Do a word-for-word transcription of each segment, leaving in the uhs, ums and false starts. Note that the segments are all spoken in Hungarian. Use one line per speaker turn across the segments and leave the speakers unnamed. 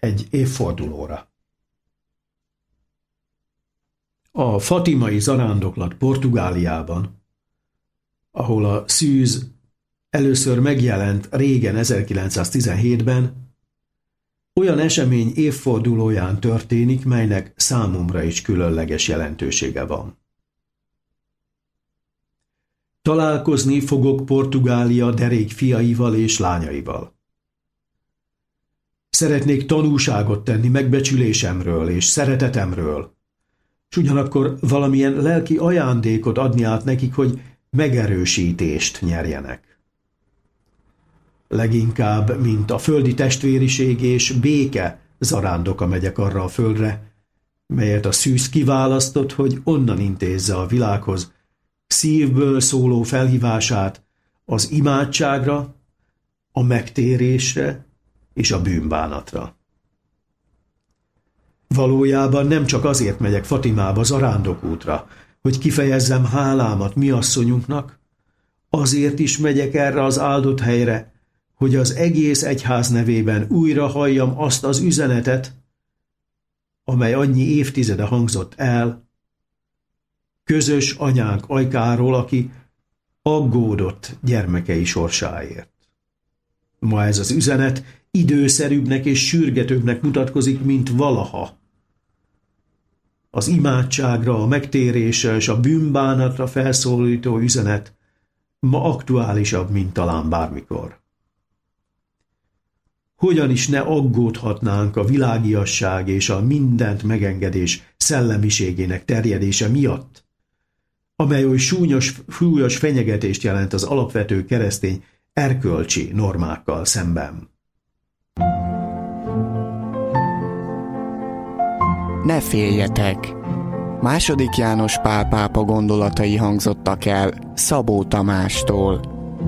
egy évfordulóra. A fatimai zarándoklat Portugáliában, ahol a szűz először megjelent régen ezerkilencszáztizenhétben, olyan esemény évfordulóján történik, melynek számomra is különleges jelentősége van. Találkozni fogok Portugália derék fiaival és lányaival. Szeretnék tanúságot tenni megbecsülésemről és szeretetemről, s ugyanakkor valamilyen lelki ajándékot adni át nekik, hogy megerősítést nyerjenek. Leginkább, mint a földi testvériség és béke zarándoka megyek arra a földre, melyet a szűz kiválasztott, hogy onnan intézze a világhoz szívből szóló felhívását az imádságra, a megtérésre és a bűnbánatra. Valójában nem csak azért megyek Fatimába zarándokútra, hogy kifejezzem hálámat mi asszonyunknak, azért is megyek erre az áldott helyre, hogy az egész egyház nevében újra halljam azt az üzenetet, amely annyi évtizede hangzott el, közös anyánk Ajkáról, aki aggódott gyermekei sorsáért. Ma ez az üzenet időszerűbbnek és sürgetőbbnek mutatkozik, mint valaha. Az imádságra, a megtérésre és a bűnbánatra felszólító üzenet ma aktuálisabb, mint talán bármikor. Hogyan is ne aggódhatnánk a világiasság és a mindent megengedés szellemiségének terjedése miatt, amely oly súlyos, súlyos fenyegetést jelent az alapvető keresztény erkölcsi normákkal szemben.
Ne féljetek! Második János Pál pápa gondolatai hangzottak el Szabó Tamástól.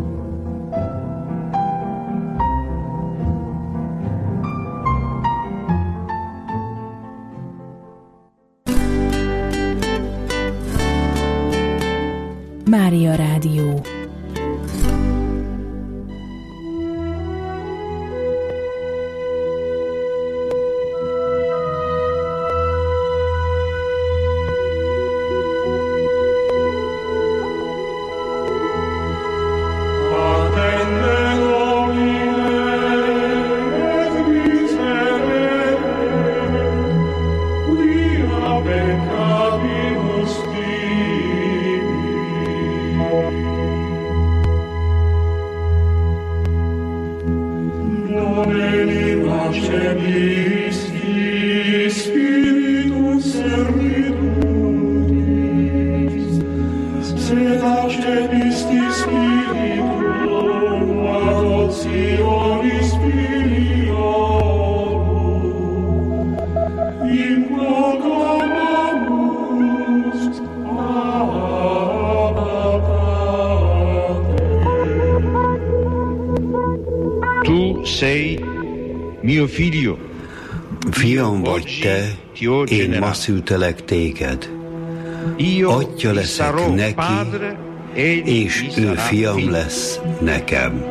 Mária Rádió.
Fiam vagy te, én ma szültelek téged. Atya leszek neki, és ő fiam lesz nekem.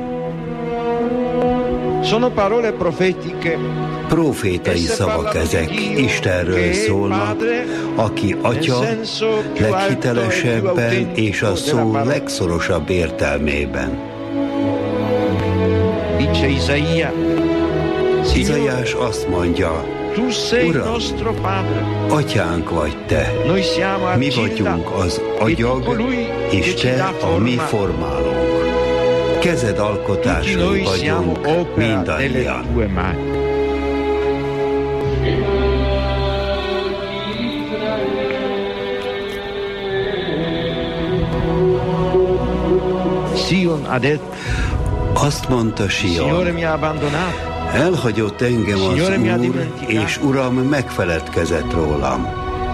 Profétai szavak ezek, Istenről szólnak, aki atya leghitelesebben és a szó legszorosabb értelmében. Izaiás azt mondja, Uram, atyánk vagy te, mi vagyunk az agyag, és te a mi formálónk. Kezed alkotásai vagyunk mindannyian. Azt mondta Sion, elhagyott engem az Úr, és Uram megfeledkezett rólam.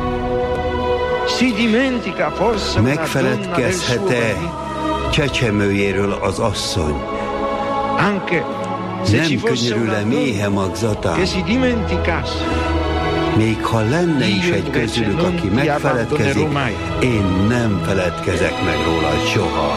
Megfeledkezhet-e csecsemőjéről az asszony? Nem könyörül-e méhe magzatán? Még ha lenne is egy közülük, aki megfeledkezik, én nem feledkezek meg róla soha.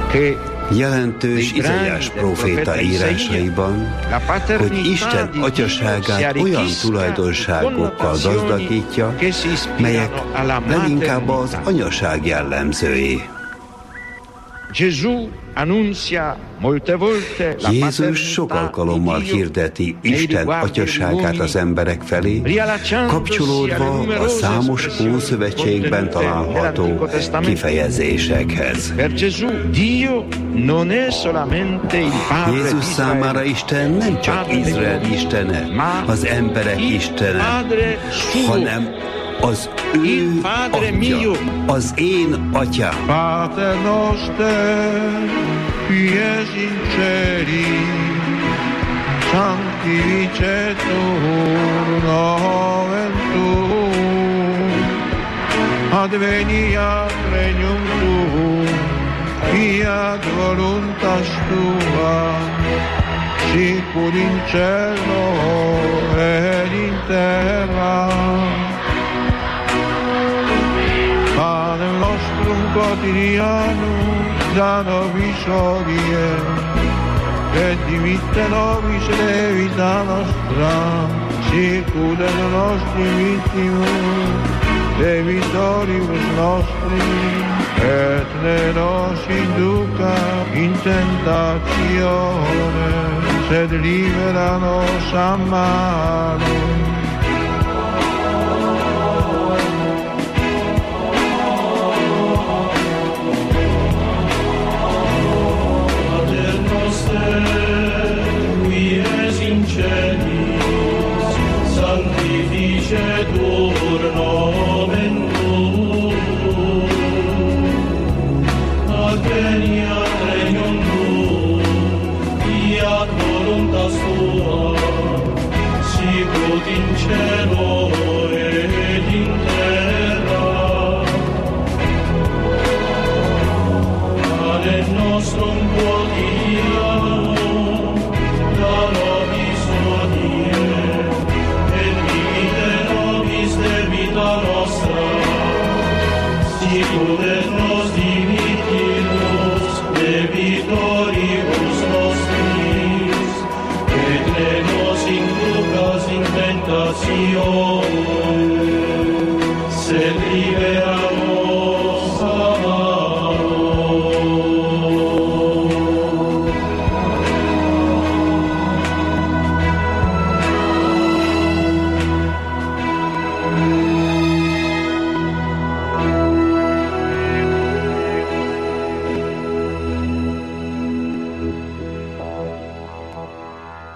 Jelentős Izaiás próféta írásaiban, hogy Isten atyaságát olyan tulajdonságokkal gazdagítja, melyek leginkább az anyaság jellemzői. Jézus sok alkalommal hirdeti Isten atyaságát az emberek felé, kapcsolódva a számos Ószövetségben található kifejezésekhez. Jézus számára Isten nem csak Izrael istene, az emberek istene, hanem az ő atya, az én atyám.
Pater noster, qui es in celis, sanctificetur nomen tuum, adveniat regnum tuum, fiat voluntas tua, sicur in cielo et in terra. Panem nostrum quotidianum da nobis hodie, et dimitte nobis debita nostra, sicut et nostri vittimus debitoribus nostri, et ne nos induca in tentatione, sed libera nos a malo.
Sanctificetur nomen tuum, adveniat regnum tuum, fiat voluntas tua, sicut in cielo et in terra. Panem nostrum